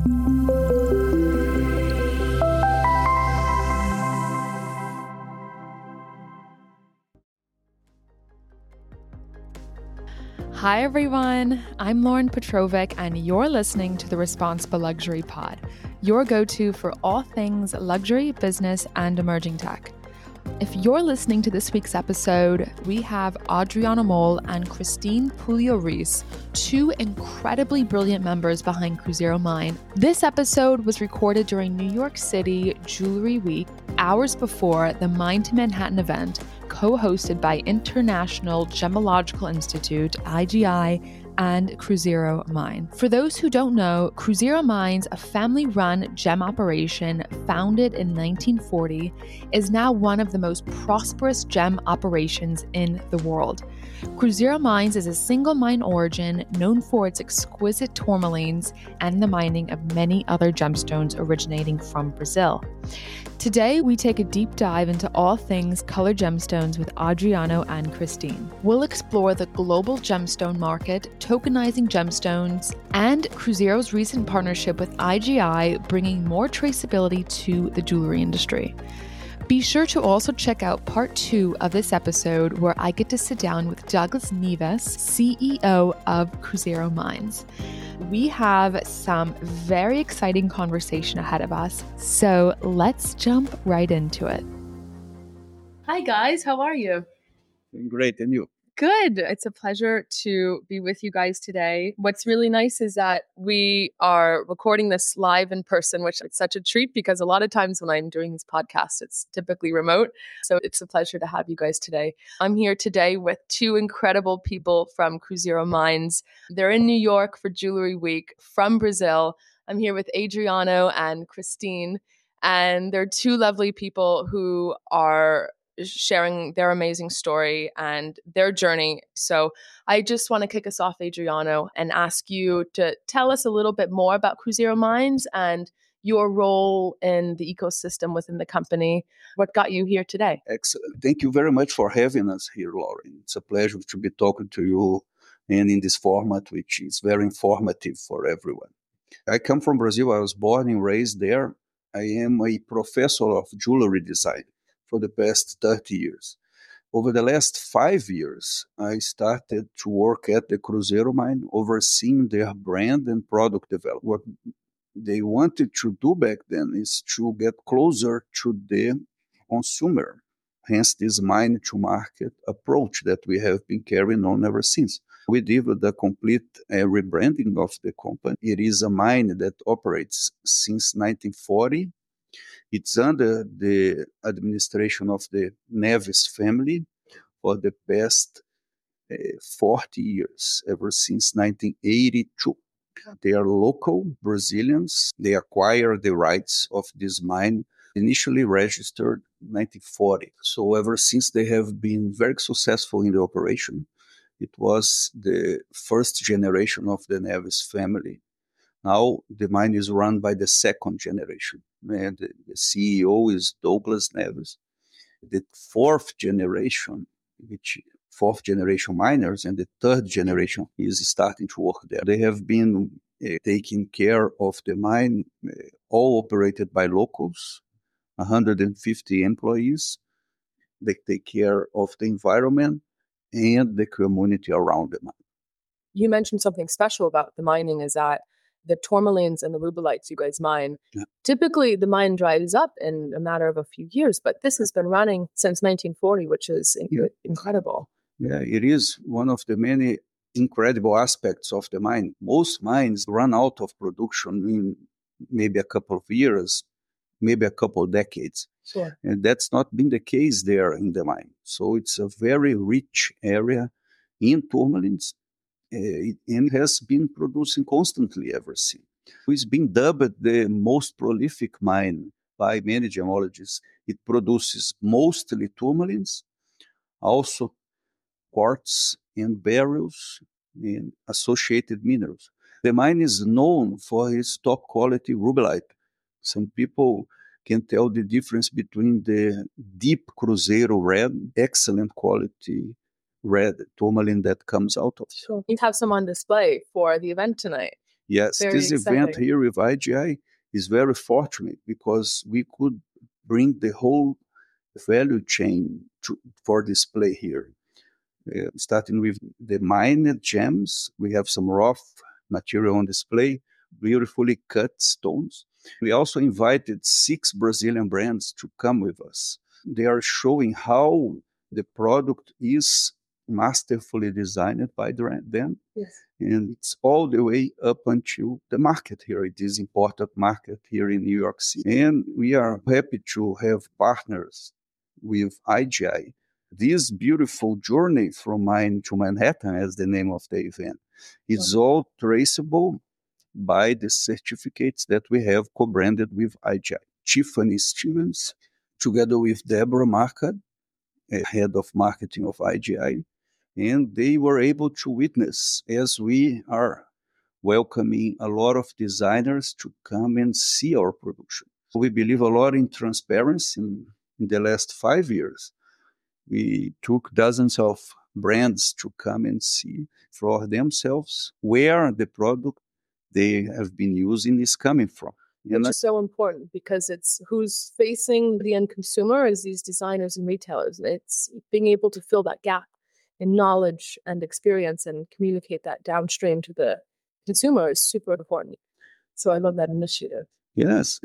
Hi everyone, I'm Lauren Petrovic and you're listening to the Responsible Luxury Pod, your go-to for all things luxury, business, and emerging tech. If you're listening to this week's episode, we have Adriana Moll and Christine Pouliot-Rees, two incredibly brilliant members behind Cruzeiro Mine. This episode was recorded during New York City Jewelry Week, hours before the Mine to Manhattan event, co-hosted by International Gemological Institute, IGI, and Cruzeiro Mine. For those who don't know, Cruzeiro Mines, a family-run gem operation founded in 1940, is now one of the most prosperous gem operations in the world. Cruzeiro Mines is a single mine origin known for its exquisite tourmalines and the mining of many other gemstones originating from Brazil. Today, we take a deep dive into all things colored gemstones with Adriano and Christine. We'll explore the global gemstone market, tokenizing gemstones, and Cruzeiro's recent partnership with IGI, bringing more traceability to the jewelry industry. Be sure to also check out part 2 of this episode, where I get to sit down with Douglas Neves, CEO of Cruzeiro Mines. We have some very exciting conversation ahead of us, so let's jump right into it. Hi guys, how are you? Great, and you? Good. It's a pleasure to be with you guys today. What's really nice is that we are recording this live in person, which is such a treat because a lot of times when I'm doing these podcasts, it's typically remote. So it's a pleasure to have you guys today. I'm here today with two incredible people from Cruzeiro Mines. They're in New York for Jewelry Week from Brazil. I'm here with Adriano and Christine, and they're two lovely people who are sharing their amazing story and their journey. So I just want to kick us off, Adriano, and ask you to tell us a little bit more about Cruzeiro Mines and your role in the ecosystem within the company. What got you here today? Excellent. Thank you very much for having us here, Lauren. It's a pleasure to be talking to you and in this format, which is very informative for everyone. I come from Brazil. I was born and raised there. I am a professor of jewelry design for the past 30 years. Over the last 5 years, I started to work at the Cruzeiro Mine, overseeing their brand and product development. What they wanted to do back then is to get closer to the consumer, hence this mine-to-market approach that we have been carrying on ever since. We did the complete rebranding of the company. It is a mine that operates since 1940. It's under the administration of the Neves family for the past 40 years, ever since 1982. They are local Brazilians. They acquired the rights of this mine, initially registered in 1940. So ever since, they have been very successful in the operation. It was the first generation of the Neves family. Now the mine is run by the second generation, and the CEO is Douglas Neves. The fourth generation miners, and the third generation is starting to work there. They have been taking care of the mine, all operated by locals, 150 employees. They take care of the environment and the community around the mine. You mentioned something special about the mining is that the tourmalines and the rubellites you guys mine, typically the mine dries up in a matter of a few years, but this has been running since 1940, which is incredible. Yeah, it is one of the many incredible aspects of the mine. Most mines run out of production in maybe a couple of years, maybe a couple of decades. Sure. And that's not been the case there in the mine. So it's a very rich area in tourmalines. And has been producing constantly ever since. It's been dubbed the most prolific mine by many gemologists. It produces mostly tourmalines, also quartz and beryls and associated minerals. The mine is known for its top quality rubellite. Some people can tell the difference between the deep Cruzeiro red, excellent quality red tourmaline that comes out of. Sure. You have some on display for the event tonight. Yes, Very this event exciting. here with IGI is very fortunate because we could bring the whole value chain for display here. Starting with the mined gems, we have some rough material on display, beautifully cut stones. We also invited 6 Brazilian brands to come with us. They are showing how the product is masterfully designed by them. Yes. And it's all the way up until the market here. It is important market here in New York City. And we are happy to have partners with IGI. This beautiful journey from mine to Manhattan, as the name of the event, is all traceable by the certificates that we have co-branded with IGI. Tiffany Stevens, together with Deborah Markad, head of marketing of IGI, and they were able to witness as we are welcoming a lot of designers to come and see our production. We believe a lot in transparency. In the last 5 years, we took dozens of brands to come and see for themselves where the product they have been using is coming from. Which is so important because it's who's facing the end consumer is these designers and retailers. It's being able to fill that gap in knowledge and experience and communicate that downstream to the consumer is super important. So I love that initiative. Yes.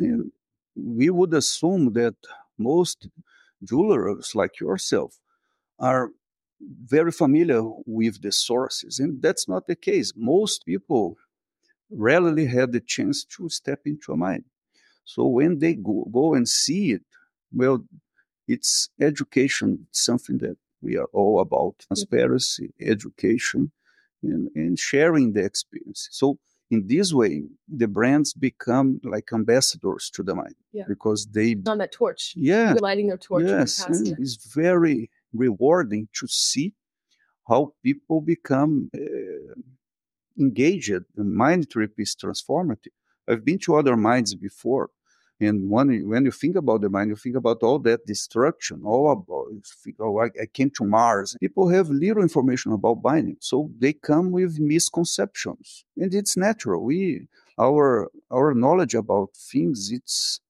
We would assume that most jewelers like yourself are very familiar with the sources, and that's not the case. Most people rarely had the chance to step into a mine. So when they go and see it, well, it's education, something that we are all about, transparency, education, and sharing the experience. So in this way, the brands become like ambassadors to the mine because they... On that torch. Yeah. Lighting their torch. Yes, and it's very rewarding to see how people become engaged. The mine trip is transformative. I've been to other mines before, and when you think about the mine, you think about all that destruction, all about, I came to Mars. People have little information about mining, so they come with misconceptions, and it's natural. Our knowledge about things, it's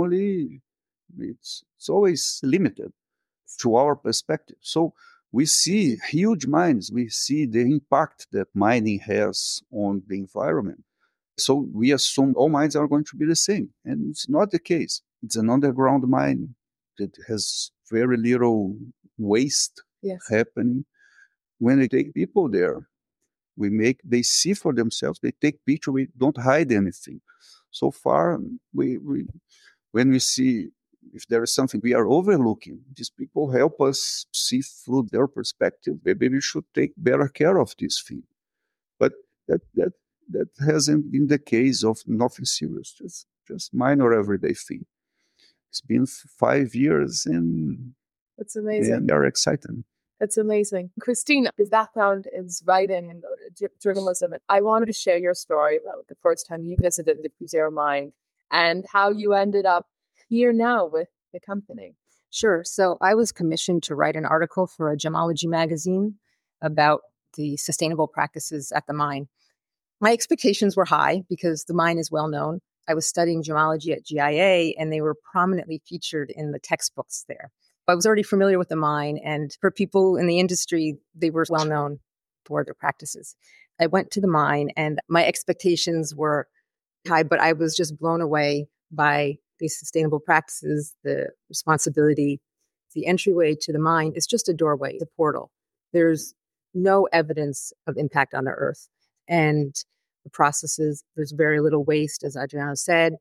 always limited to our perspective. So we see huge mines. We see the impact that mining has on the environment. So we assume all mines are going to be the same. And it's not the case. It's an underground mine that has very little waste happening. When they take people there, they see for themselves, they take picture, we don't hide anything. So far, when we see if there is something we are overlooking, these people help us see through their perspective. Maybe we should take better care of this thing. But that hasn't been the case of nothing serious, just minor everyday thing. It's been 5 years and it's amazing. And we are excited. It's amazing. Christine, his background is writing and journalism. I wanted to share your story about the first time you visited the Cruzeiro mine and how you ended up here now with the company. Sure. So I was commissioned to write an article for a gemology magazine about the sustainable practices at the mine. My expectations were high because the mine is well known. I was studying gemology at GIA and they were prominently featured in the textbooks there. I was already familiar with the mine, and for people in the industry, they were well known for their practices. I went to the mine and my expectations were high, but I was just blown away by these sustainable practices, the responsibility. The entryway to the mine is just a doorway, a portal. There's no evidence of impact on the earth. And the processes, there's very little waste, as Adriano said.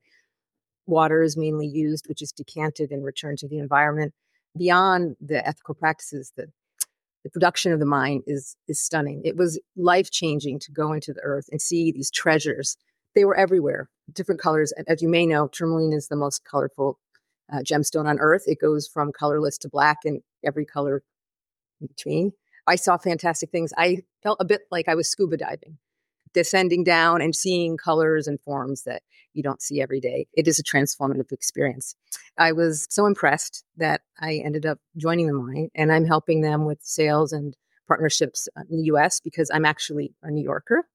Water is mainly used, which is decanted and returned to the environment. Beyond the ethical practices, the production of the mine is stunning. It was life-changing to go into the earth and see these treasures. They were everywhere, different colors. And as you may know, tourmaline is the most colorful gemstone on earth. It goes from colorless to black and every color in between. I saw fantastic things. I felt a bit like I was scuba diving, descending down and seeing colors and forms that you don't see every day. It is a transformative experience. I was so impressed that I ended up joining the mine, and I'm helping them with sales and partnerships in the U.S. because I'm actually a New Yorker.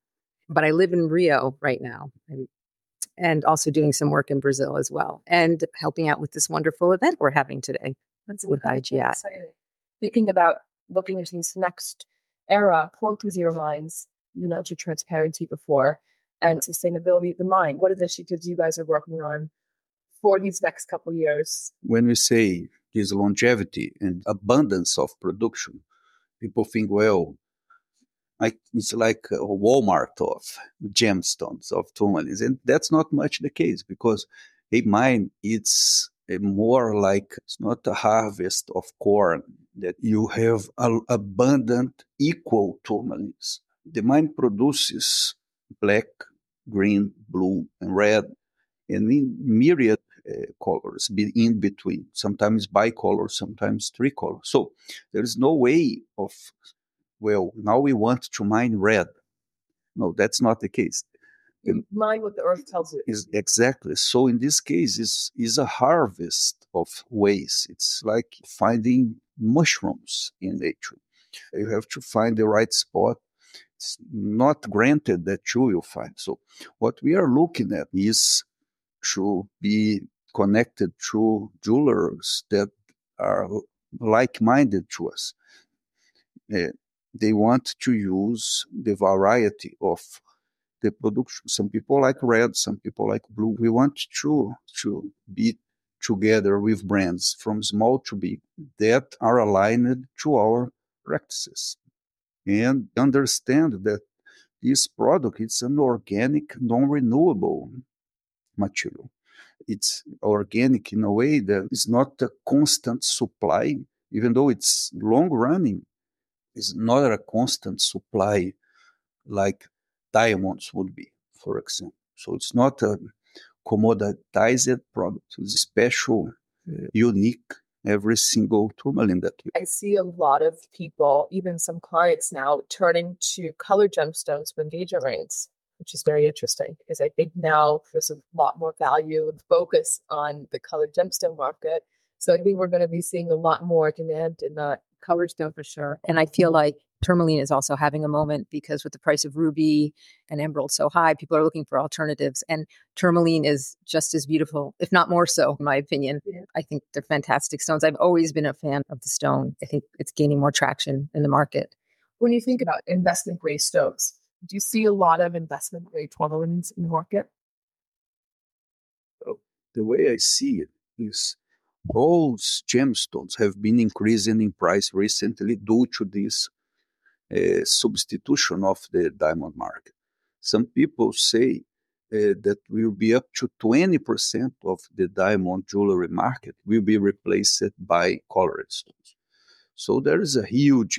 but I live in Rio right now and also doing some work in Brazil as well and helping out with this wonderful event we're having today. That's with IGI. Exciting. Thinking about looking into this next era, focus your minds, you mentioned transparency before, and sustainability of the mind. What initiatives you guys are working on for these next couple of years? When we say this longevity and abundance of production, people think, well, it's like a Walmart of gemstones, of tourmalines. And that's not much the case, because a mine, it's more like, it's not a harvest of corn that you have abundant, equal tourmalines. The mine produces black, green, blue, and red, and in myriad colors in between, sometimes bicolor, sometimes tricolor. So there is no way of, well, now we want to mine red. No, that's not the case. You mine what the earth tells you. Is exactly. So in this case, is a harvest of waste. It's like finding mushrooms in nature. You have to find the right spot. It's not granted that you will find. So what we are looking at is to be connected to jewelers that are like-minded to us. They want to use the variety of the production. Some people like red, some people like blue. We want to be together with brands from small to big that are aligned to our practices and understand that this product is an organic, non-renewable material. It's organic in a way that is not a constant supply, even though it's long running. It's not a constant supply like diamonds would be, for example. So it's not a commoditized product. It's special, unique, every single tourmaline that we... I see a lot of people, even some clients now, turning to colored gemstones with engagement rings, which is very interesting because I think now there's a lot more value and focus on the colored gemstone market. So I think we're going to be seeing a lot more demand in the colored stone for sure. And I feel like tourmaline is also having a moment because with the price of ruby and emerald so high, people are looking for alternatives. And tourmaline is just as beautiful, if not more so, in my opinion. Yeah. I think they're fantastic stones. I've always been a fan of the stone. I think it's gaining more traction in the market. When you think about investment grade stones, do you see a lot of investment grade tourmalines in the market? The way I see it is those gemstones have been increasing in price recently due to this substitution of the diamond market. Some people say that will be up to 20% of the diamond jewelry market will be replaced by colored stones. So there is a huge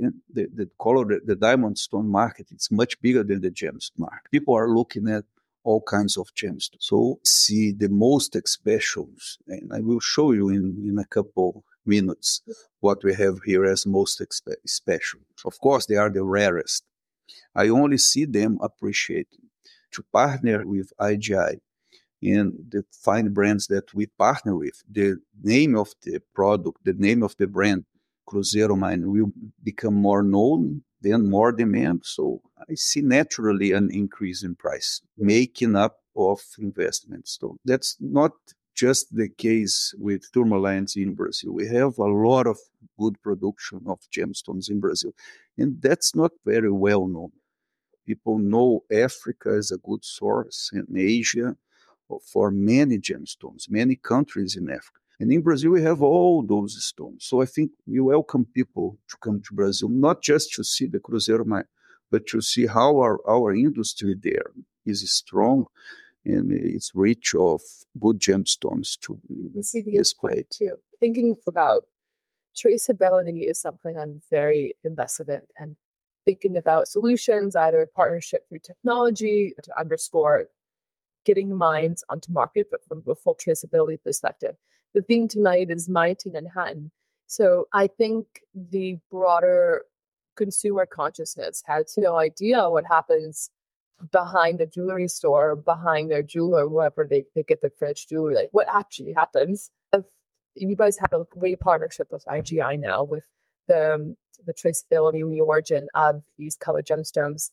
the diamond stone market. It's much bigger than the gemstone market. People are looking at all kinds of gemstones. So see the most specials, and I will show you in a couple minutes what we have here as most special. Of course, they are the rarest. I only see them appreciating. To partner with IGI and the fine brands that we partner with, the name of the product, the name of the brand, Cruzeiro Mine, will become more known, then more demand. So I see naturally an increase in price, making up of investments. So that's not just the case with tourmalines in Brazil. We have a lot of good production of gemstones in Brazil, and that's not very well known. People know Africa as a good source, and Asia for many gemstones, many countries in Africa. And in Brazil, we have all those stones. So I think we welcome people to come to Brazil, not just to see the Cruzeiro Mine, but to see how our industry there is strong and it's rich of good gemstones to display. Too. Thinking about traceability is something I'm very invested in, and thinking about solutions, either partnership through technology to underscore getting mines onto market, but from a full traceability perspective. The theme tonight is mining Manhattan. So I think the broader consumer consciousness has no idea what happens behind the jewelry store, behind their jeweler, wherever they get their finished jewelry. Like what actually happens. If you guys have a great partnership with IGI now with the traceability and the origin of these colored gemstones.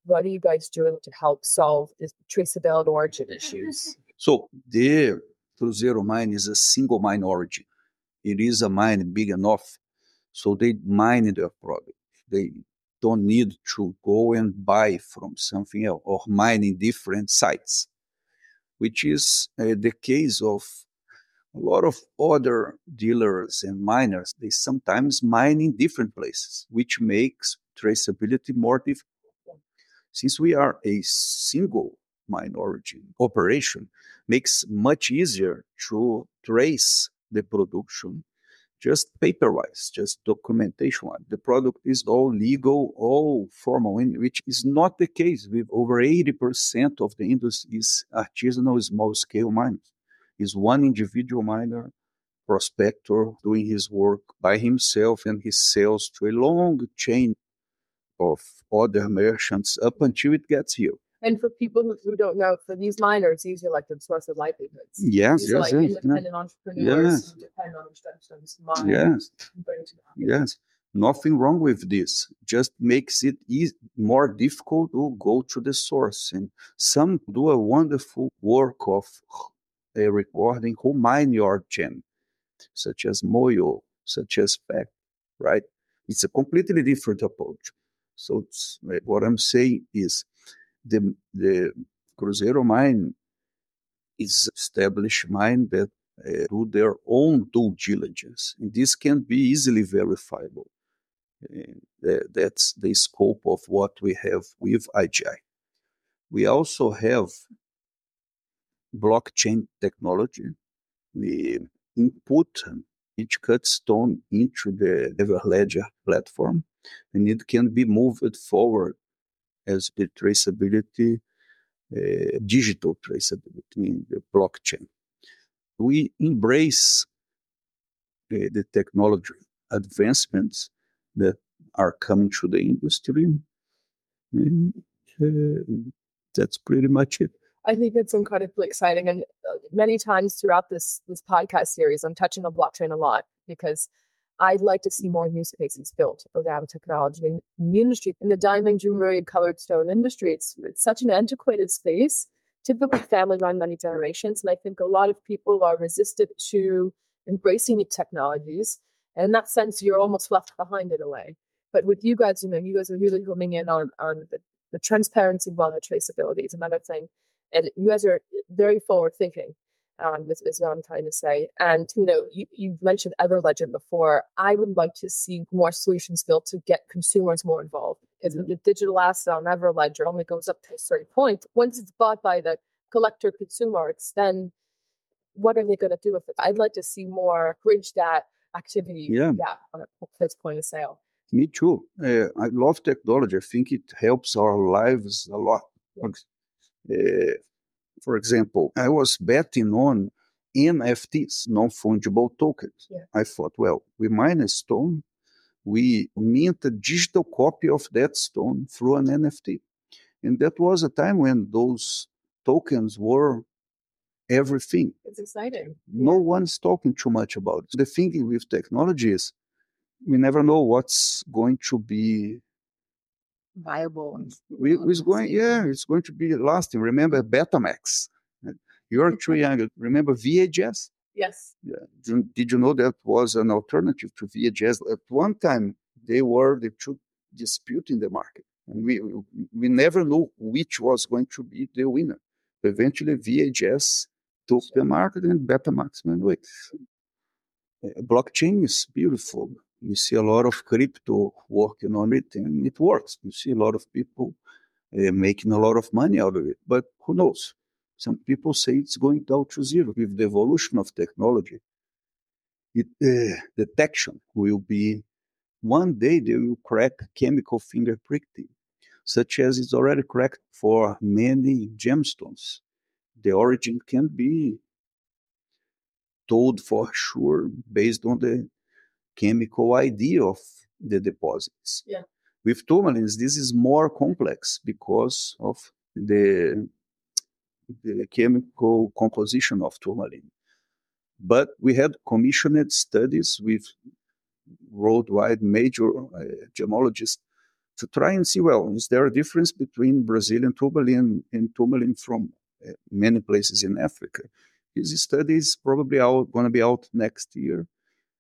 What are you guys doing to help solve the traceability origin issues? So the Cruzeiro mine is a single mine origin. It is a mine big enough, so they mine their product. They don't need to go and buy from something else or mine in different sites, which is the case of a lot of other dealers and miners. They sometimes mine in different places, which makes traceability more difficult. Since we are a single mine origin operation, makes much easier to trace the production just paper-wise, just documentation-wise. The product is all legal, all formal, which is not the case with over 80% of the industry is artisanal small-scale miners. Is one individual miner, prospector, doing his work by himself, and he sells to a long chain of other merchants up until it gets here. And for people who don't know, for these miners, these are like the source of livelihoods. Yes, these are independent entrepreneurs who depend on instructions. Yes. Nothing wrong with this. Just makes it more difficult to go to the source. And some do a wonderful work of recording who mine your gem, such as Moyo, such as Fact, right? It's a completely different approach. So what I'm saying is the Cruzeiro mine is established mine that do their own due diligence. And this can be easily verifiable. That's the scope of what we have with IGI. We also have blockchain technology. We input each cut stone into the Everledger platform, and it can be moved forward as the traceability, digital traceability in the blockchain. We embrace the technology advancements that are coming to the industry. And, that's pretty much it. I think it's incredibly exciting. And many times throughout this podcast series, I'm touching on blockchain a lot because I'd like to see more use cases built around technology in the industry. In the diamond jewelry and colored stone industry, it's such an antiquated space, typically family run many generations. And I think a lot of people are resistant to embracing new technologies. And in that sense, you're almost left behind in a way. But with you guys, you guys are really coming in on the transparency, while the traceability is another thing. And you guys are very forward thinking. Is what I'm trying to say. And, you've mentioned Everledger before. I would like to see more solutions built to get consumers more involved. Because the digital asset on Everledger only goes up to a certain point. Once it's bought by the collector consumer, it's then, what are they going to do with it? I'd like to see more bridge that activity on this point of sale. Me too. I love technology. I think it helps our lives a lot. For example, I was betting on NFTs, non-fungible tokens. Yeah. I thought, well, we mine a stone, we mint a digital copy of that stone through an NFT. And that was a time when those tokens were everything. It's exciting. No one's talking too much about it. The thing with technology is we never know what's going to be viable. It's going to be lasting. Remember Betamax? You're too young. Remember VHS? Yes. Yeah. Did you know that was an alternative to VHS? At one time, they were the two disputing the market. And we never knew which was going to be the winner. Eventually, VHS took the market and Betamax went away. Blockchain is beautiful. You see a lot of crypto working on it, and it works. You see a lot of people making a lot of money out of it. But who knows? Some people say it's going down to zero. With the evolution of technology, detection will be, one day they will crack chemical fingerprinting, such as it's already cracked for many gemstones. The origin can be told for sure based on the chemical ID of the deposits. Yeah. With tourmalines, this is more complex because of the chemical composition of tourmaline. But we had commissioned studies with worldwide major gemologists to try and see, well, is there a difference between Brazilian tourmaline and tourmaline from many places in Africa? This study is probably going to be out next year.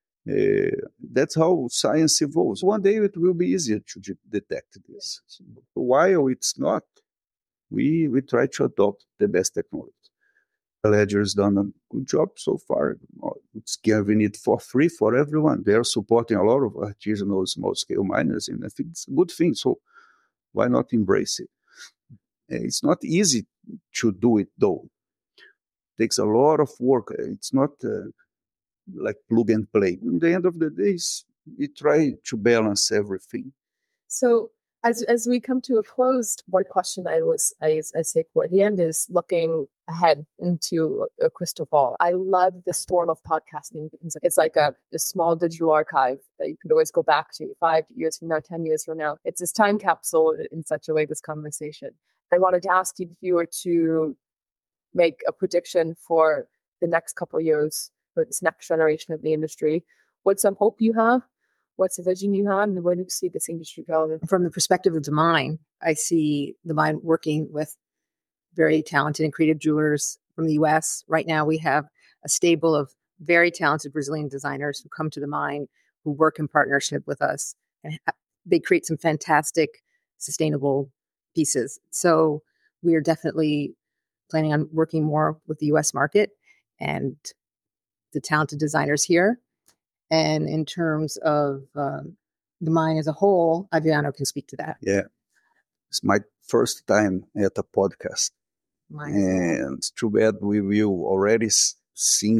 That's how science evolves. One day it will be easier to detect this. While it's not, we try to adopt the best technology. Ledger has done a good job so far. It's giving it for free for everyone. They are supporting a lot of artisanal small-scale miners, and I think it's a good thing. So why not embrace it? It's not easy to do it, though. It takes a lot of work. It's not like plug and play. At the end of the day, we try to balance everything. So as we come to a close, one question I say for the end is looking ahead into a crystal ball. I love this form of podcasting because it's like a small digital archive that you could always go back to 5 years from now, 10 years from now. It's this time capsule in such a way, this conversation. I wanted to ask you if you were to make a prediction for the next couple of years for this next generation of the industry. What's some hope you have? What's the vision you have? And where do you see this industry going? From the perspective of the mine, I see the mine working with very talented and creative jewelers from the U.S. Right now, we have a stable of very talented Brazilian designers who come to the mine, who work in partnership with us, and they create some fantastic, sustainable pieces. So we are definitely planning on working more with the U.S. market and the talented designers here. And in terms of the mine as a whole, Adriano can speak to that. Yeah. It's my first time at a podcast. And it's too bad we will already see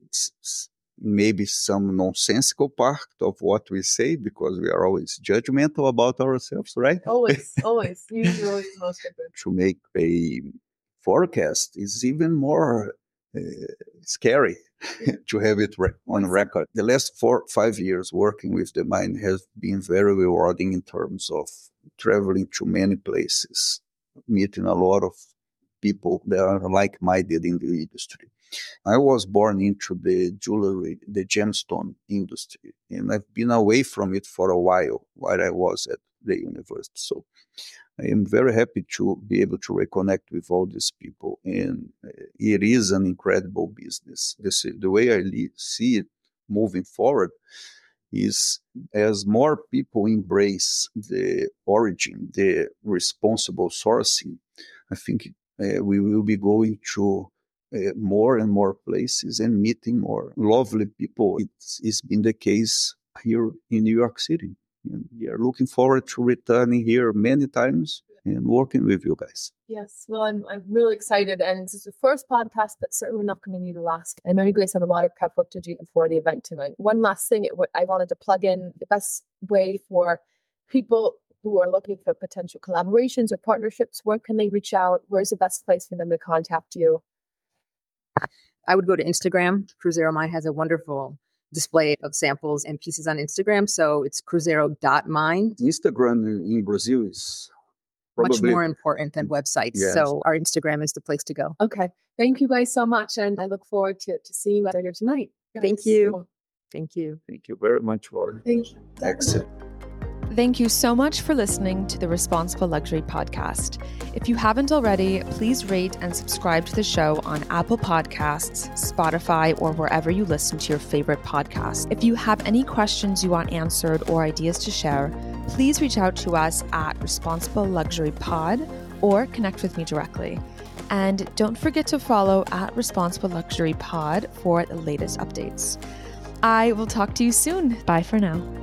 maybe some nonsensical part of what we say, because we are always judgmental about ourselves, right? Always. Usually most of it. To make a forecast is even more scary to have it on record. The last 4-5 years working with the mine has been very rewarding in terms of traveling to many places, meeting a lot of people that are like-minded in the industry. I was born into the jewelry, the gemstone industry, and I've been away from it for a while I was at the university. So I am very happy to be able to reconnect with all these people, and it is an incredible business. The way I see it moving forward is as more people embrace the origin, the responsible sourcing, I think we will be going to more and more places and meeting more lovely people. It's been the case here in New York City. And we are looking forward to returning here many times and working with you guys. Yes, well, I'm really excited. And this is the first podcast, but certainly not going to be the last. I know you guys have a lot of prep work to do before the event tonight. One last thing I wanted to plug in, the best way for people who are looking for potential collaborations or partnerships, where can they reach out? Where's the best place for them to contact you? I would go to Instagram. Cruzeiro Mine has a wonderful display of samples and pieces on Instagram. So it's cruzeiro.mine. Instagram in Brazil is much more important than websites. Yes. So our Instagram is the place to go. Okay. Thank you guys so much. And I look forward to seeing you later tonight. Yes. Thank you. Thank you. Thank you very much, Lauren. Thank you. Excellent. Thank you so much for listening to the Responsible Luxury Podcast. If you haven't already, please rate and subscribe to the show on Apple Podcasts, Spotify, or wherever you listen to your favorite podcast. If you have any questions you want answered or ideas to share, please reach out to us at Responsible Luxury Pod or connect with me directly. And don't forget to follow at Responsible Luxury Pod for the latest updates. I will talk to you soon. Bye for now.